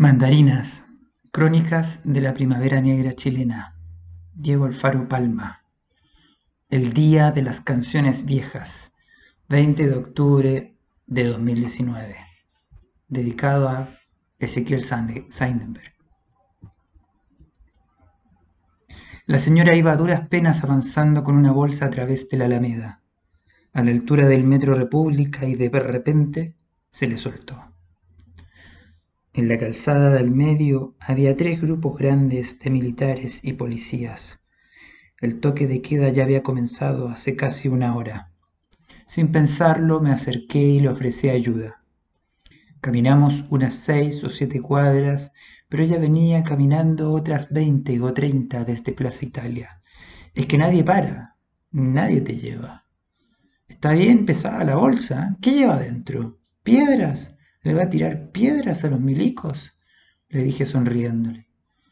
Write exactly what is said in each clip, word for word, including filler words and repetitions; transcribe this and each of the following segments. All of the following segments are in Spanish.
Mandarinas, crónicas de la primavera negra chilena. Diego Alfaro Palma. El día de las canciones viejas, veinte de octubre de dos mil diecinueve. Dedicado a Ezequiel Seidenberg. La señora iba a duras penas avanzando con una bolsa a través de la Alameda. A la altura del Metro República y de repente se le soltó. En la calzada del medio había tres grupos grandes de militares y policías. El toque de queda ya había comenzado hace casi una hora. Sin pensarlo me acerqué y le ofrecí ayuda. Caminamos unas seis o siete cuadras, pero ella venía caminando otras veinte o treinta desde Plaza Italia. Es que nadie para, nadie te lleva. Está bien pesada la bolsa, ¿qué lleva adentro? ¿Piedras? ¿Le va a tirar piedras a los milicos? Le dije sonriéndole.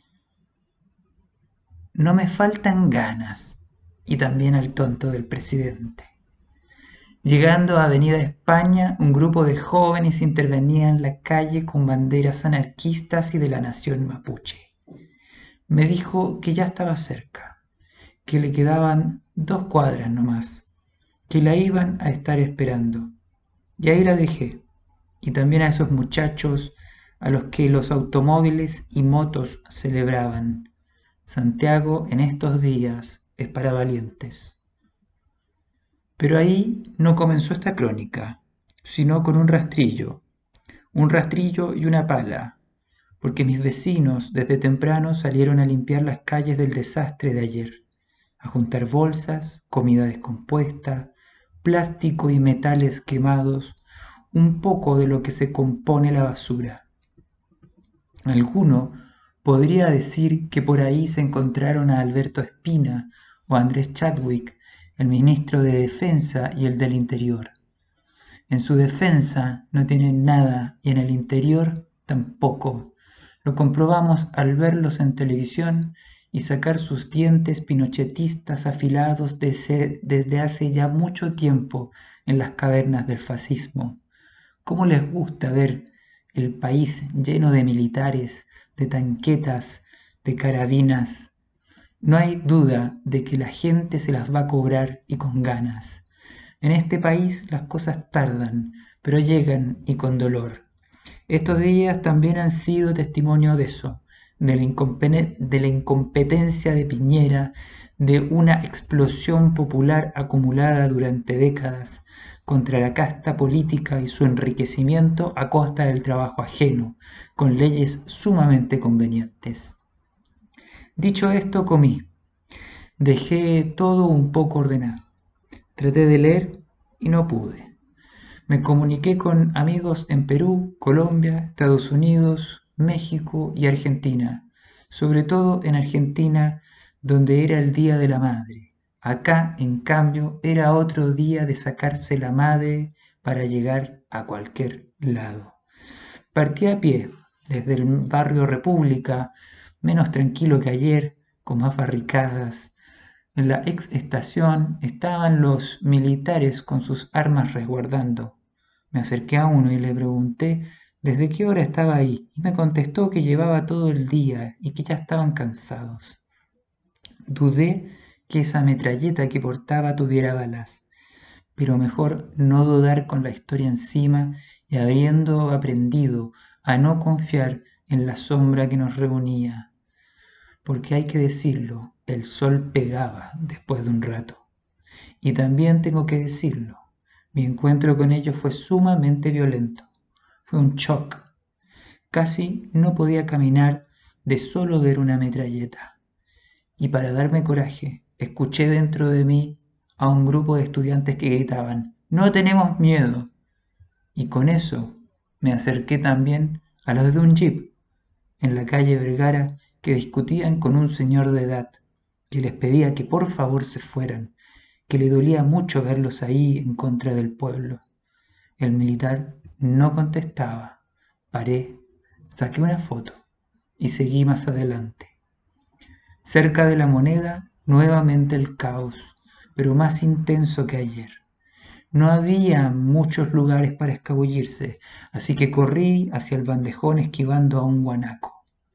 No me faltan ganas, y también al tonto del presidente. Llegando a Avenida España, un grupo de jóvenes intervenía en la calle con banderas anarquistas y de la nación mapuche. Me dijo que ya estaba cerca, que le quedaban dos cuadras nomás, que la iban a estar esperando. Y ahí la dejé, y también a esos muchachos a los que los automóviles y motos celebraban. Santiago en estos días es para valientes. Pero ahí no comenzó esta crónica, sino con un rastrillo, un rastrillo y una pala, porque mis vecinos desde temprano salieron a limpiar las calles del desastre de ayer, a juntar bolsas, comida descompuesta, plástico y metales quemados, un poco de lo que se compone la basura. Alguno podría decir que por ahí se encontraron a Alberto Espina o a Andrés Chadwick, el ministro de Defensa y el del Interior. En su defensa no tienen nada y en el interior tampoco. Lo comprobamos al verlos en televisión y sacar sus dientes pinochetistas afilados desde, desde hace ya mucho tiempo en las cavernas del fascismo. ¿Cómo les gusta ver el país lleno de militares, de tanquetas, de carabinas? No hay duda de que la gente se las va a cobrar y con ganas. En este país las cosas tardan, pero llegan y con dolor. Estos días también han sido testimonio de eso, de la, incompe- de la incompetencia de Piñera, de una explosión popular acumulada durante décadas contra la casta política y su enriquecimiento a costa del trabajo ajeno, con leyes sumamente convenientes. Dicho esto, comí. Dejé todo un poco ordenado. Traté de leer y no pude. Me comuniqué con amigos en Perú, Colombia, Estados Unidos, México y Argentina, sobre todo en Argentina, donde era el Día de la Madre. Acá, en cambio, era otro día de sacarse la madre para llegar a cualquier lado. Partí a pie, desde el barrio República, menos tranquilo que ayer, con más barricadas. En la ex estación estaban los militares con sus armas resguardando. Me acerqué a uno y le pregunté desde qué hora estaba ahí, y me contestó que llevaba todo el día y que ya estaban cansados. Dudé que esa metralleta que portaba tuviera balas, pero mejor no dudar con la historia encima y habiendo aprendido a no confiar en la sombra que nos reunía, porque hay que decirlo, el sol pegaba después de un rato. Y también tengo que decirlo, mi encuentro con ellos fue sumamente violento, fue un shock. Casi no podía caminar de solo ver una metralleta. Y para darme coraje, escuché dentro de mí a un grupo de estudiantes que gritaban, ¡no tenemos miedo! Y con eso me acerqué también a los de un jeep en la calle Vergara que discutían con un señor de edad, que les pedía que por favor se fueran, que le dolía mucho verlos ahí en contra del pueblo. El militar no contestaba. Paré, saqué una foto y seguí más adelante. Cerca de la Moneda, nuevamente el caos, pero más intenso que ayer. No había muchos lugares para escabullirse, así que corrí hacia el bandejón esquivando a un guanaco.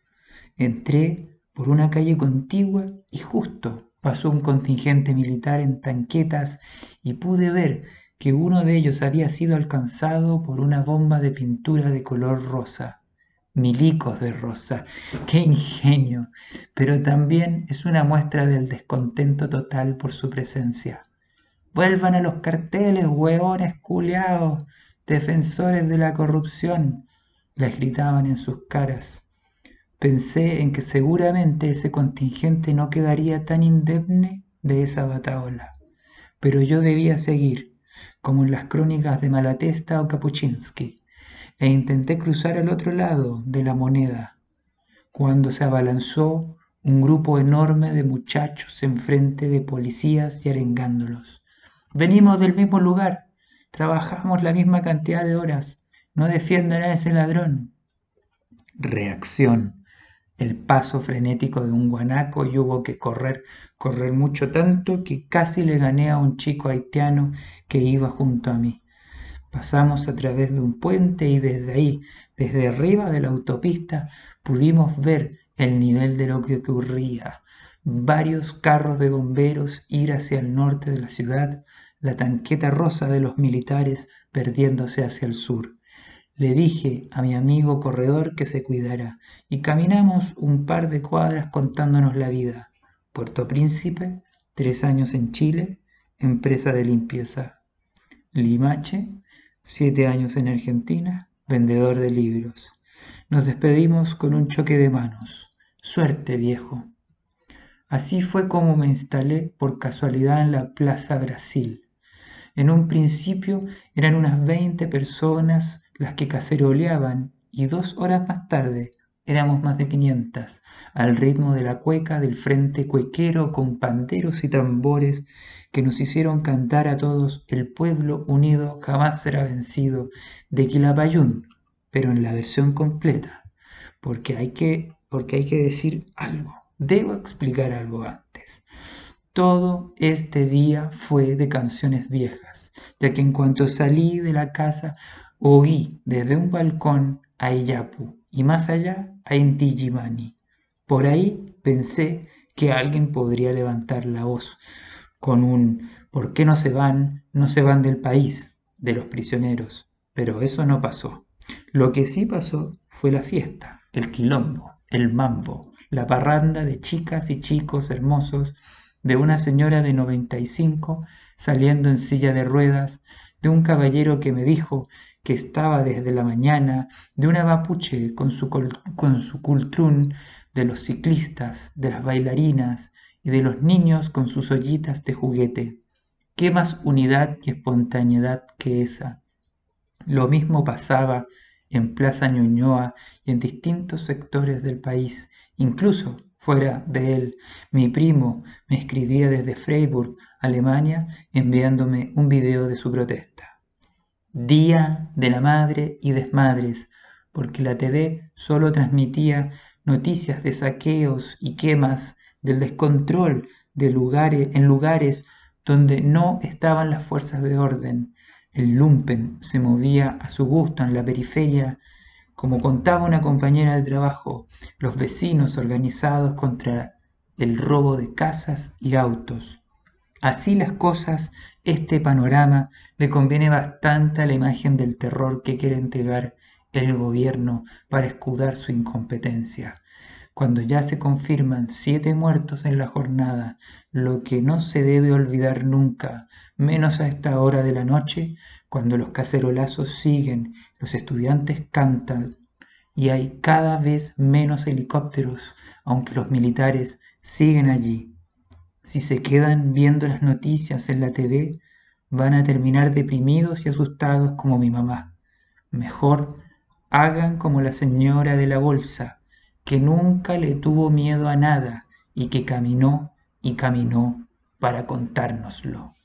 Entré por una calle contigua y justo pasó un contingente militar en tanquetas y pude ver que uno de ellos había sido alcanzado por una bomba de pintura de color rosa. Milicos de rosa, qué ingenio, pero también es una muestra del descontento total por su presencia. Vuelvan a los carteles, hueones culiaos, defensores de la corrupción, les gritaban en sus caras. Pensé en que seguramente ese contingente no quedaría tan indemne de esa batahola, pero yo debía seguir, como en las crónicas de Malatesta o Kapuscinski, e intenté cruzar al otro lado de la moneda, cuando se abalanzó un grupo enorme de muchachos enfrente de policías y arengándolos. Venimos del mismo lugar, trabajamos la misma cantidad de horas, no defiendan a ese ladrón. Reacción. El paso frenético de un guanaco y hubo que correr, correr mucho tanto que casi le gané a un chico haitiano que iba junto a mí. Pasamos a través de un puente y desde ahí, desde arriba de la autopista, pudimos ver el nivel de lo que ocurría. Varios carros de bomberos ir hacia el norte de la ciudad, la tanqueta rosa de los militares perdiéndose hacia el sur. Le dije a mi amigo corredor que se cuidara y caminamos un par de cuadras contándonos la vida. Puerto Príncipe, tres años en Chile, empresa de limpieza. Limache, siete años en Argentina, vendedor de libros. Nos despedimos con un choque de manos. Suerte, viejo. Así fue como me instalé por casualidad en la Plaza Brasil. En un principio eran unas veinte personas las que caceroleaban y dos horas más tarde éramos más de quinientas, al ritmo de la cueca del frente cuequero con panderos y tambores que nos hicieron cantar a todos El pueblo unido jamás será vencido de Quilapayún, pero en la versión completa, porque hay que, porque hay que decir algo, debo explicar algo antes. Todo este día fue de canciones viejas, ya que en cuanto salí de la casa oí desde un balcón a Iyapu y más allá a Inti Illimani. Por ahí pensé que alguien podría levantar la voz con un ¿por qué no se van? No se van del país, de los prisioneros. Pero eso no pasó. Lo que sí pasó fue la fiesta, el quilombo, el mambo, la parranda de chicas y chicos hermosos, de una señora de noventa y cinco saliendo en silla de ruedas, de un caballero que me dijo que estaba desde la mañana, de una mapuche con su, col- con su cultrún, de los ciclistas, de las bailarinas y de los niños con sus ollitas de juguete. ¿Qué más unidad y espontaneidad que esa? Lo mismo pasaba en Plaza Ñuñoa y en distintos sectores del país, incluso fuera de él. Mi primo me escribía desde Freiburg, Alemania, enviándome un video de su protesta. Día de la Madre y desmadres, porque la T V solo transmitía noticias de saqueos y quemas, del descontrol de lugares, en lugares donde no estaban las fuerzas de orden. El lumpen se movía a su gusto en la periferia, como contaba una compañera de trabajo, los vecinos organizados contra el robo de casas y autos. Así las cosas, este panorama le conviene bastante a la imagen del terror que quiere entregar el gobierno para escudar su incompetencia. Cuando ya se confirman siete muertos en la jornada, lo que no se debe olvidar nunca, menos a esta hora de la noche, cuando los cacerolazos siguen, los estudiantes cantan y hay cada vez menos helicópteros, aunque los militares siguen allí. Si se quedan viendo las noticias en la T V, van a terminar deprimidos y asustados como mi mamá. Mejor hagan como la señora de la bolsa, que nunca le tuvo miedo a nada y que caminó y caminó para contárnoslo.